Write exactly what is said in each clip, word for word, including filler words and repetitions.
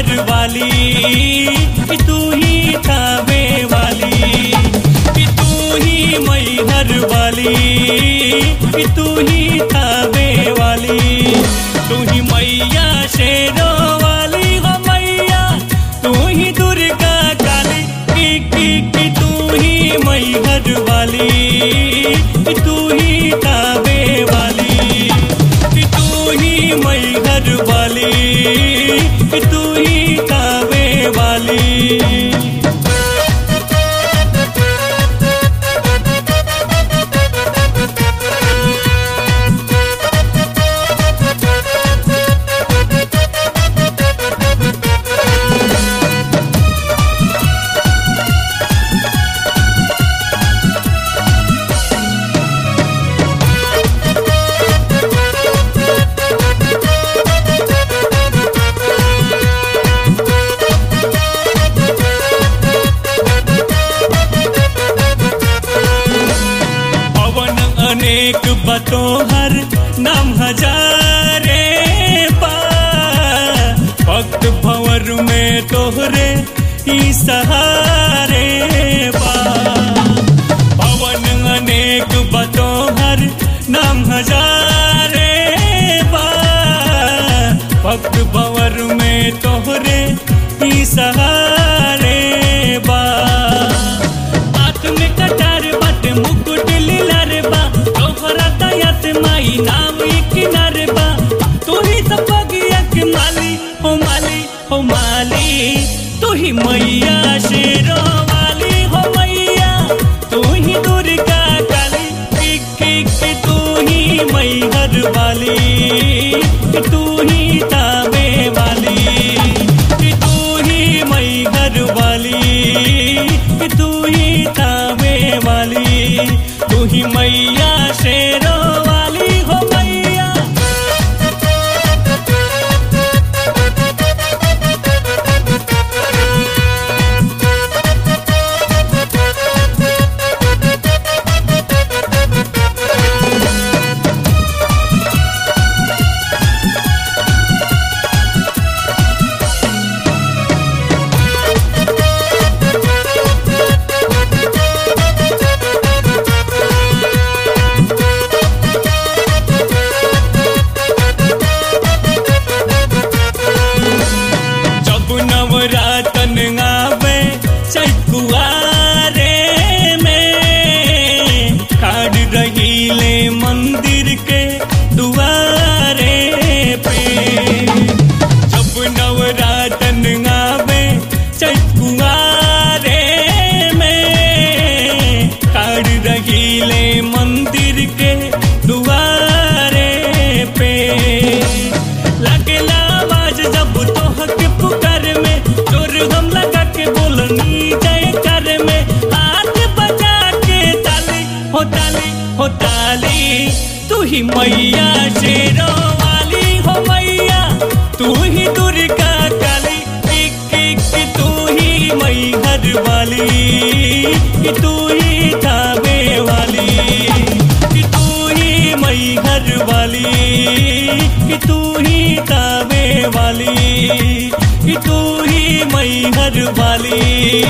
हर वाली, कि तू ही थावे वाली, कि तू ही मई हर वाली, कि तू ही थावे वाली। तू ही मैया शेरों वाली हो मैया, तू ही दुर्गा काली, कि कि कि तू ही मई हर वाली, कि तू ही थावे वाली, कि तू ही मई हर वाली, कि तू ही थावे वाली। अनेक बातों हर नाम हजारे पा, भक्त भंवर में तोहरे ही सहारे पा। पवन अनेक बातों हर नाम हजारे पा, भक्त भंवर में तोहरे ही सहारे बा। हाथ में कटार बट मुकुट लीलार बा, माई नाम किनारे बा। तू ही सब बगिया के माली हो माली हो माली, तू ही मैया शेरों वाली हो मैया, तू ही दुर्गा काली, कि कि कि तू ही मई हर वाली, कि तू ही थावे वाली, कि तू ही मई हर वाली, कि तू ही थावे वाली। तू ही मैया शेरों वाली हो मैया। नवरातन आवे चकुआरे में, खाड़ रहीले मंदिर के दुआरे पे। जब नवरातन आवे चकुआरे में, खाड़ रहीले मंदिर के दुआरे पे। लगेला आवाज जब तोहके पुकार में, जोर हम लगा के बोलनी जय कर में। हाथ बजा के ताली हो ताली हो ताली, तू ही मैया शेरों वाली हो मैया, तू ही दुर्गा काली, कि कि कि तू ही मई हर वाली, कि तू ही थावे वाली, कि तू ही मई हर वाली, कि तू ही थावे वाली, कि तू ही मई हर वाली।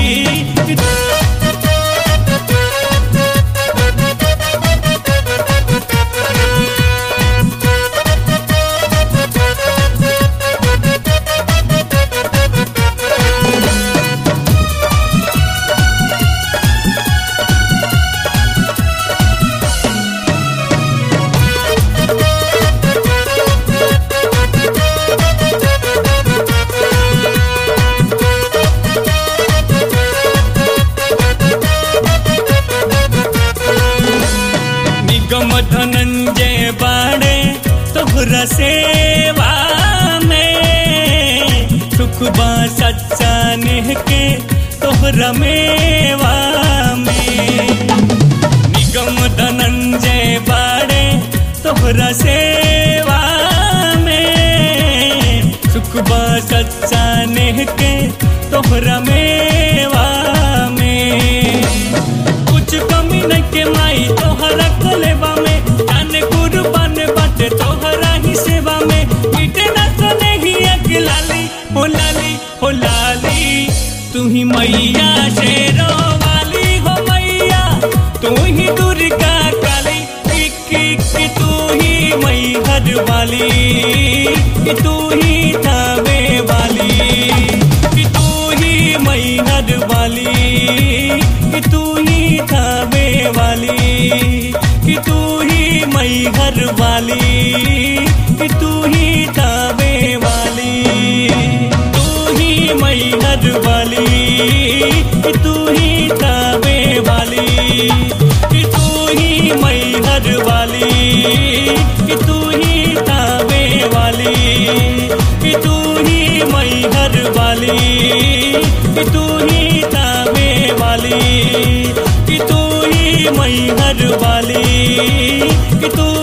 धनंजय बाड़े तोहरा सेवा में, सुख बा सच्चा नेह के तोहरा मेवा में। निगम धनंजय बाड़े तोहरा सेवा में, सुख बा सच्चा नेह के तोहरा मेवा में। कुछ कमी न के माई तोहरा कोलेबा में, जाने कुर्बान बाटे तोहरा ही सेवा में। मिटे ना तो नहीं लाली ओ लाली दुर्गा काली कि, कि, कि तू ही मैहर वाली, कि तू ही थावे वाली, कि तू ही मैहर वाली, कि तू ही थावे वाली, कि तू ही मैहर वाली, कि तू ही थावे वाली, तू ही मैहर वाली, कि तू ही थावे वाली, कि तू ही मैहर वाली, कि तू ही थावे वाली, कि तू ही मैहर वाली, कि तू ही थावे वाली, कि तू ही मैहर वाली, कि तू